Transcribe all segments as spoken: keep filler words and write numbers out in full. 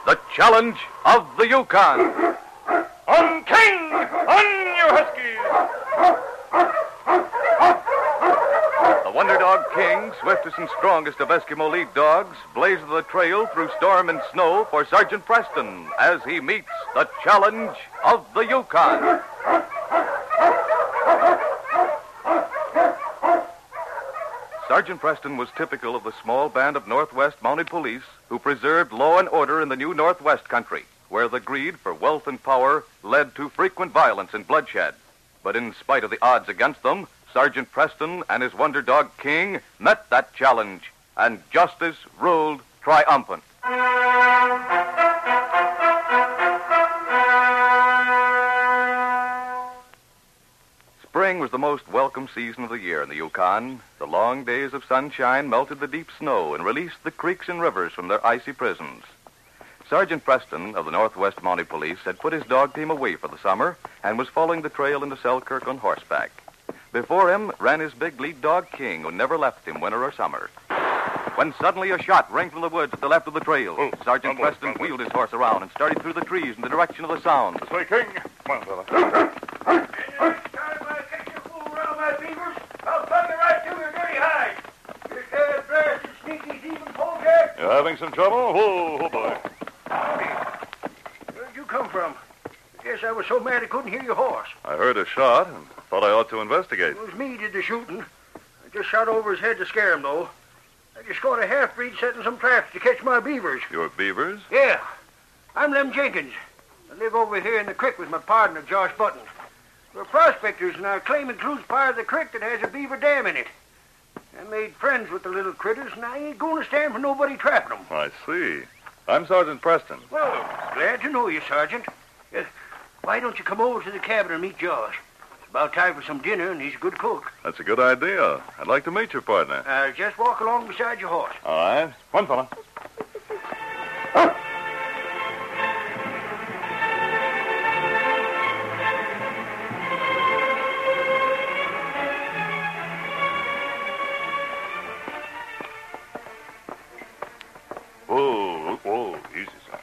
the challenge of the Yukon. On King! On you Huskies! The Wonder Dog King, swiftest and strongest of Eskimo lead dogs, blazes the trail through storm and snow for Sergeant Preston as he meets the challenge of the Yukon. Sergeant Preston was typical of the small band of Northwest Mounted Police who preserved law and order in the new Northwest country, where the greed for wealth and power led to frequent violence and bloodshed. But in spite of the odds against them, Sergeant Preston and his Wonder Dog King met that challenge, and justice ruled triumphant. Spring was the most welcome season of the year in the Yukon. The long days of sunshine melted the deep snow and released the creeks and rivers from their icy prisons. Sergeant Preston of the Northwest Mounted Police had put his dog team away for the summer and was following the trail into Selkirk on horseback. Before him ran his big lead dog King, who never left him winter or summer. When suddenly a shot rang from the woods at the left of the trail, Oh, Sergeant oh, Preston oh, oh. wheeled his horse around and started through the trees in the direction of the sound. This way, King. Come on, fella. You having some trouble? Whoa, oh boy. Where'd you come from? I guess I was so mad I couldn't hear your horse. I heard a shot and thought I ought to investigate. It was me did the shooting. I just shot over his head to scare him, though. I just caught a half-breed setting some traps to catch my beavers. Your beavers? Yeah. I'm Lem Jenkins. I live over here in the creek with my partner, Josh Button. We're prospectors, and our claim includes part of the creek that has a beaver dam in it. I made friends with the little critters, and I ain't going to stand for nobody trapping them. I see. I'm Sergeant Preston. Well, glad to know you, Sergeant. Uh, why don't you come over to the cabin and meet Josh? It's about time for some dinner, and he's a good cook. That's a good idea. I'd like to meet your partner. Uh, just walk along beside your horse. All right. One fella. Whoa, whoa, easy, son.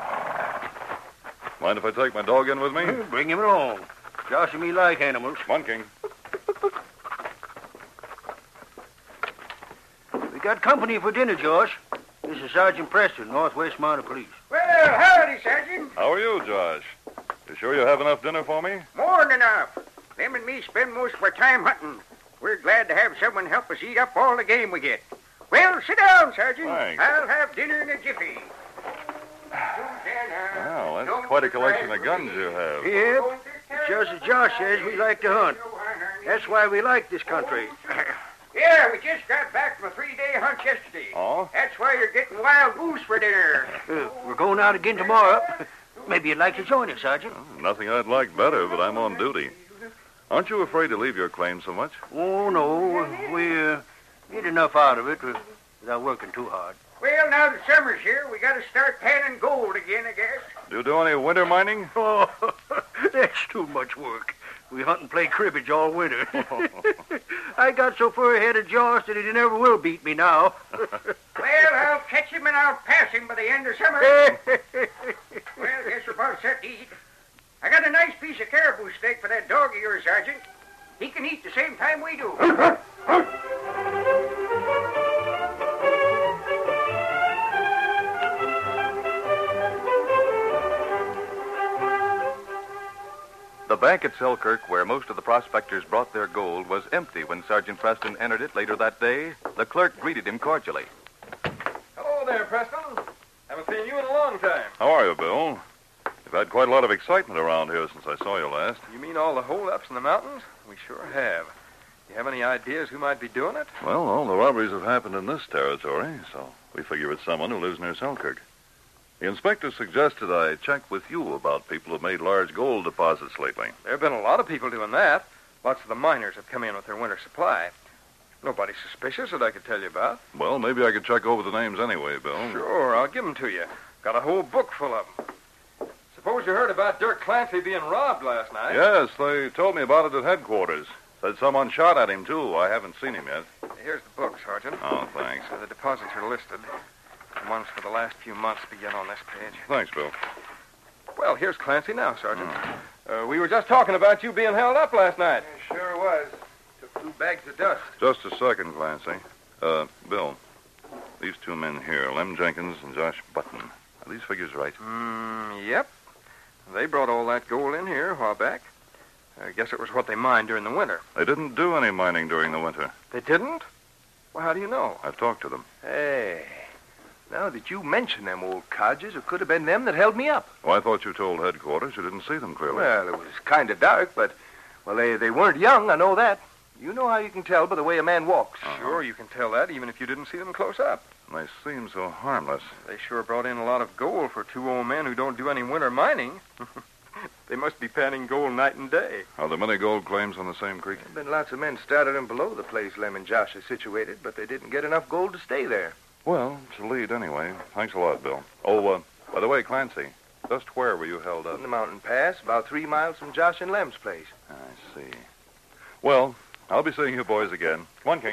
Mind if I take my dog in with me? Bring him along. Josh and me like animals. Come on, King. We got company for dinner, Josh. This is Sergeant Preston, Northwest Mounted Police. Well, howdy, Sergeant. How are you, Josh? You sure you have enough dinner for me? More than enough. Them and me spend most of our time hunting. We're glad to have someone help us eat up all the game we get. Well, sit down, Sergeant. Thanks. I'll have dinner in a jiffy. Well, that's quite a collection of guns you have. Yep. Just as Josh says, we like to hunt. That's why we like this country. Yeah, we just got back from a three-day hunt yesterday. Oh? That's why you're getting wild goose for dinner. Uh, we're going out again tomorrow. Maybe you'd like to join us, Sergeant. Nothing I'd like better, but I'm on duty. Aren't you afraid to leave your claim so much? Oh, no. We uh, get enough out of it without working too hard. Well, now that summer's here, we got to start panning gold again, I guess. Do you do any winter mining? Oh, that's too much work. We hunt and play cribbage all winter. I got so far ahead of Josh that he never will beat me now. Well, I'll catch him and I'll pass him by the end of summer. Well, guess we're about set to eat. I got a nice piece of caribou steak for that dog of yours, Sergeant. He can eat the same time we do. The bank at Selkirk, where most of the prospectors brought their gold, was empty when Sergeant Preston entered it later that day. The clerk greeted him cordially. Hello there, Preston. Haven't seen you in a long time. How are you, Bill? You've had quite a lot of excitement around here since I saw you last. You mean all the holdups in the mountains? We sure have. You have any ideas who might be doing it? Well, all the robberies have happened in this territory, so we figure it's someone who lives near Selkirk. The inspector suggested I check with you about people who've made large gold deposits lately. There have been a lot of people doing that. Lots of the miners have come in with their winter supply. Nobody suspicious that I could tell you about. Well, maybe I could check over the names anyway, Bill. Sure, I'll give them to you. Got a whole book full of them. Suppose you heard about Dirk Clancy being robbed last night? Yes, they told me about it at headquarters. Said someone shot at him, too. I haven't seen him yet. Here's the book, Sergeant. Oh, thanks. Uh, the deposits are listed. ones for the last few months begin on this page. Thanks, Bill. Well, here's Clancy now, Sergeant. Uh, we were just talking about you being held up last night. It sure was. Took two bags of dust. Just a second, Clancy. Uh, Bill, these two men here, Lem Jenkins and Josh Button, are these figures right? Mm, yep. They brought all that gold in here a while back. I guess it was what they mined during the winter. They didn't do any mining during the winter. They didn't? Well, how do you know? I've talked to them. Hey, now that you mention them old codgers, it could have been them that held me up. Oh, I thought you told headquarters you didn't see them clearly. Well, it was kind of dark, but, well, they, they weren't young, I know that. You know how you can tell by the way a man walks. Uh-huh. Sure, you can tell that even if you didn't see them close up. They seem so harmless. They sure brought in a lot of gold for two old men who don't do any winter mining. They must be panning gold night and day. Are there many gold claims on the same creek? There's been lots of men started in below the place Lem and Josh are situated, but they didn't get enough gold to stay there. Well, it's a lead anyway. Thanks a lot, Bill. Oh, uh, by the way, Clancy, just where were you held up? In the mountain pass, about three miles from Josh and Lem's place. I see. Well, I'll be seeing you boys again. Come on, King.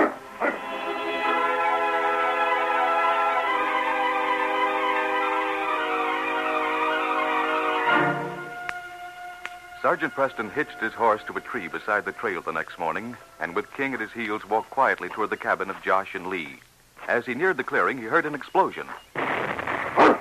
Sergeant Preston hitched his horse to a tree beside the trail the next morning, and with King at his heels walked quietly toward the cabin of Josh and Lee. As he neared the clearing, he heard an explosion. I wonder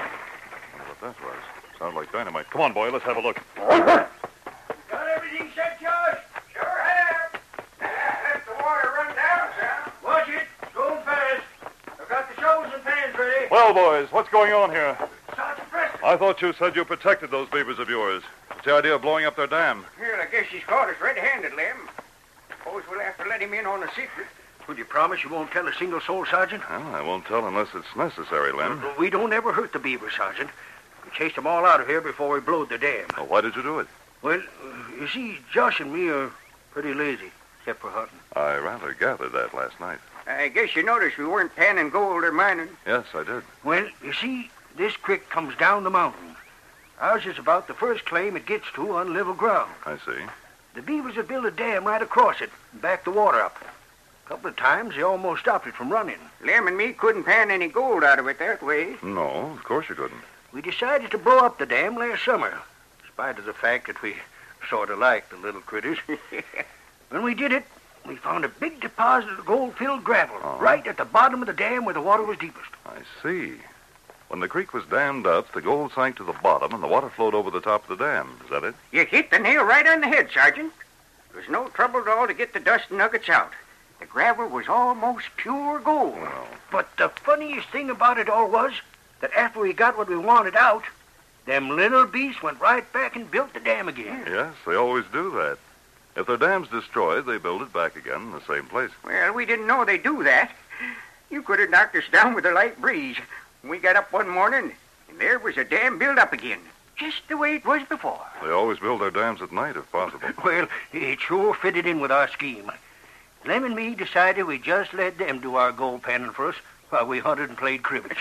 what that was. Sounded like dynamite. Come on, boy, let's have a look. Got everything set, Josh? Sure have. Let the water run down, son. Watch it. It's going fast. I've got the shovels and pans ready. Well, boys, what's going on here? Sergeant Preston. I thought you said you protected those beavers of yours. What's the idea of blowing up their dam? Well, I guess he's caught us red-handed, Lem. Suppose we'll have to let him in on a secret. Will you promise you won't tell a single soul, Sergeant? Well, I won't tell unless it's necessary, Lem. We don't ever hurt the beaver, Sergeant. We chased them all out of here before we blowed the dam. Well, why did you do it? Well, uh, you see, Josh and me are pretty lazy, except for hunting. I rather gathered that last night. I guess you noticed we weren't panning gold or mining. Yes, I did. Well, you see, this creek comes down the mountain. Ours is about the first claim it gets to on level ground. I see. The beavers have built a dam right across it and backed the water up. A couple of times they almost stopped it from running. Lem and me couldn't pan any gold out of it that way. No, of course you couldn't. We decided to blow up the dam last summer, in spite of the fact that we sort of liked the little critters. When we did it, we found a big deposit of gold-filled gravel Oh. right at the bottom of the dam where the water was deepest. I see. When the creek was dammed up, the gold sank to the bottom and the water flowed over the top of the dam. Is that it? You hit the nail right on the head, Sergeant. There was no trouble at all to get the dust nuggets out. The gravel was almost pure gold. Well, But the funniest thing about it all was that after we got what we wanted out, them little beasts went right back and built the dam again. yes, they always do that. If their dam's destroyed, they build it back again in the same place. Well, we didn't know they'd do that. You could have knocked us down with a light breeze. We got up one morning, and there was a dam built up again, just the way it was before. They always build their dams at night, if possible. Well, it sure fitted in with our scheme. Lem and me decided we'd just let them do our gold panning for us while we hunted and played cribbage.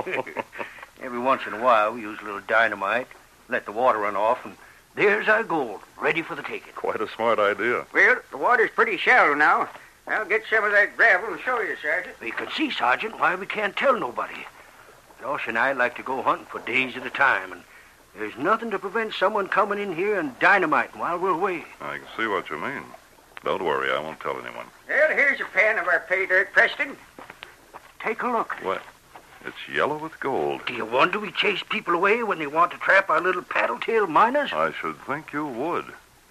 Every once in a while, we use a little dynamite, let the water run off, and there's our gold, ready for the taking. Quite a smart idea. Well, the water's pretty shallow now. I'll get some of that gravel and show you, Sergeant. We can see, Sergeant, why we can't tell nobody. Josh and I like to go hunting for days at a time, and there's nothing to prevent someone coming in here and dynamiting while we're away. I can see what you mean. Don't worry, I won't tell anyone. Well, here's a pan of our pay dirt, Preston. Take a look. What? It's yellow with gold. Do you wonder we chase people away when they want to trap our little paddle-tailed miners? I should think you would.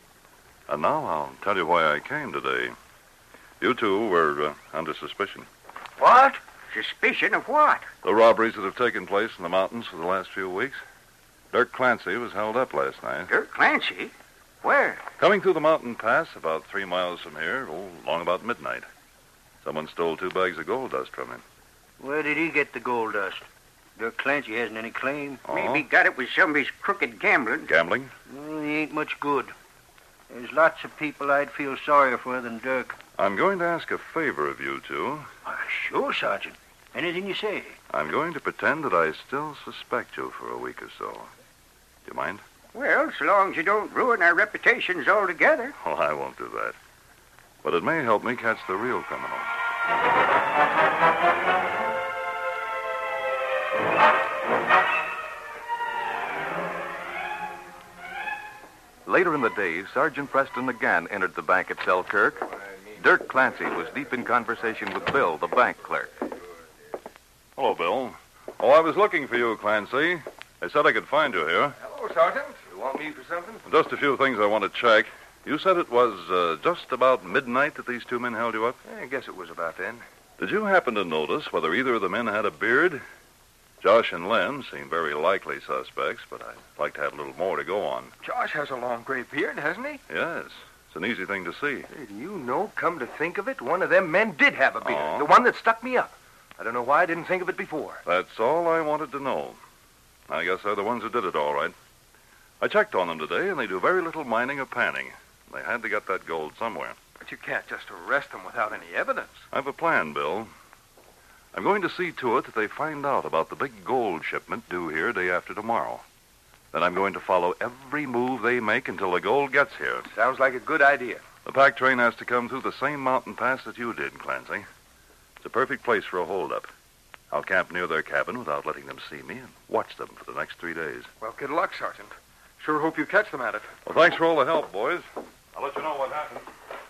And now I'll tell you why I came today. You two were uh, under suspicion. What? Suspicion of what? The robberies that have taken place in the mountains for the last few weeks. Dirk Clancy was held up last night. Dirk Clancy? Where? Coming through the mountain pass about three miles from here, oh, long about midnight. Someone stole two bags of gold dust from him. Where did he get the gold dust? Dirk Clancy hasn't any claim. Oh? Maybe he got it with some of his crooked gambling. Gambling? Well, he ain't much good. There's lots of people I'd feel sorrier for than Dirk. I'm going to ask a favor of you two. Uh, sure, Sergeant. Anything you say. I'm going to pretend that I still suspect you for a week or so. Do you mind? Well, so long as you don't ruin our reputations altogether. Oh, I won't do that. But it may help me catch the real criminal. Later in the day, Sergeant Preston again entered the bank at Selkirk. Dirk Clancy was deep in conversation with Bill, the bank clerk. Hello, Bill. Oh, I was looking for you, Clancy. They said I could find you here. Hello, Sergeant. You want me for something? Just a few things I want to check. You said it was uh, just about midnight that these two men held you up? I guess it was about then. Did you happen to notice whether either of the men had a beard? Josh and Lem seem very likely suspects, but I'd like to have a little more to go on. Josh has a long gray beard, hasn't he? Yes, it's an easy thing to see. Hey, do you know, come to think of it, one of them men did have a beard. Oh. The one that stuck me up. I don't know why I didn't think of it before. That's all I wanted to know. I guess they're the ones who did it, all right. I checked on them today, and they do very little mining or panning. They had to get that gold somewhere. But you can't just arrest them without any evidence. I have a plan, Bill. I'm going to see to it that they find out about the big gold shipment due here day after tomorrow. Then I'm going to follow every move they make until the gold gets here. Sounds like a good idea. The pack train has to come through the same mountain pass that you did, Clancy. It's a perfect place for a holdup. I'll camp near their cabin without letting them see me and watch them for the next three days. Well, good luck, Sergeant. Sure hope you catch them at it. Well, thanks for all the help, boys. I'll let you know what happens.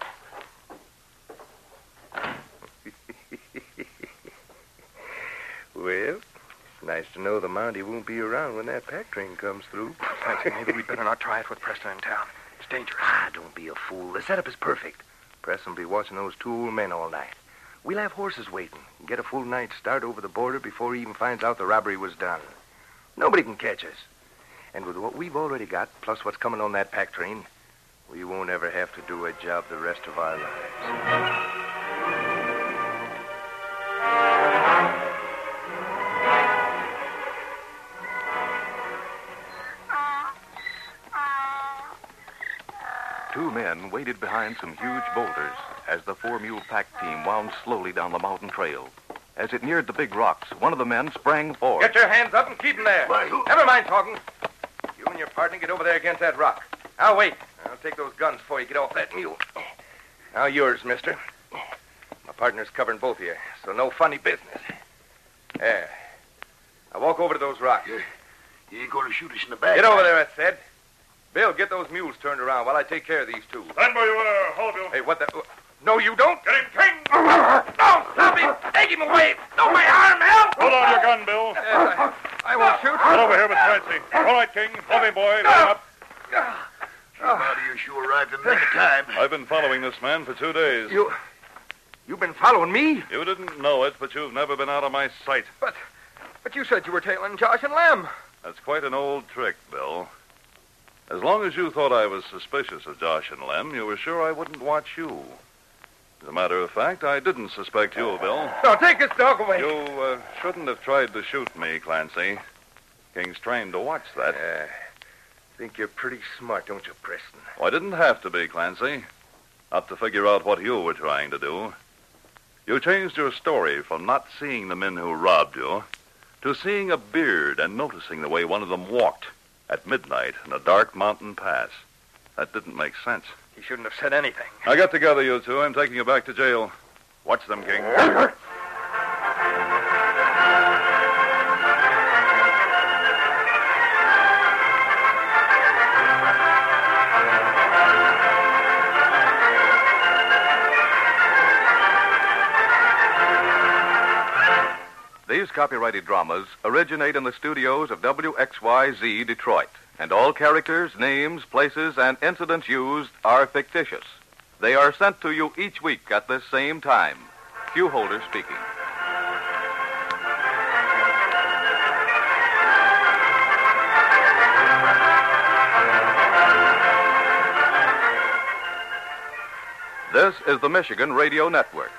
Well, it's nice to know the Mountie won't be around when that pack train comes through. Clancy, maybe we'd better not try it with Preston in town. It's dangerous. Ah, don't be a fool. The setup is perfect. Preston will be watching those two old men all night. We'll have horses waiting and get a full night's start over the border before he even finds out the robbery was done. Nobody can catch us. And with what we've already got, plus what's coming on that pack train, we won't ever have to do a job the rest of our lives. Two men waited behind some huge boulders as the four-mule pack team wound slowly down the mountain trail. As it neared the big rocks, one of the men sprang forward. Get your hands up and keep them there. Why, who- Never mind talking. You and your partner get over there against that rock. I'll wait. I'll take those guns before you get off that mule. Now yours, mister. My partner's covering both of you, so no funny business. There. Now walk over to those rocks. You ain't going to shoot us in the back. Get over there, I said. Bill, get those mules turned around while I take care of these two. Stand where you are. Hold you. Hey, what the... No, you don't. Get him, King. No, stop him. Take him away. No, my arm, help. Hold on your gun, Bill. Yes, I, I won't shoot. Get over here with Clancy. All right, King. Hold him, boy. Let him up. Somebody you sure arrived in the nick of time. I've been following this man for two days. You... You've been following me? You didn't know it, but you've never been out of my sight. But, but you said you were tailing Josh and Lem. That's quite an old trick, Bill. As long as you thought I was suspicious of Josh and Lem, you were sure I wouldn't watch you. As a matter of fact, I didn't suspect you, Bill. No, take this dog away. You uh, shouldn't have tried to shoot me, Clancy. King's trained to watch that. Uh, think you're pretty smart, don't you, Preston? Oh, I didn't have to be, Clancy. Not to figure out what you were trying to do. You changed your story from not seeing the men who robbed you to seeing a beard and noticing the way one of them walked at midnight in a dark mountain pass. That didn't make sense. He shouldn't have said anything. Now get together, you two. I'm taking you back to jail. Watch them, King. These copyrighted dramas originate in the studios of W X Y Z Detroit, and all characters, names, places, and incidents used are fictitious. They are sent to you each week at this same time. Hugh Holder speaking. This is the Michigan Radio Network.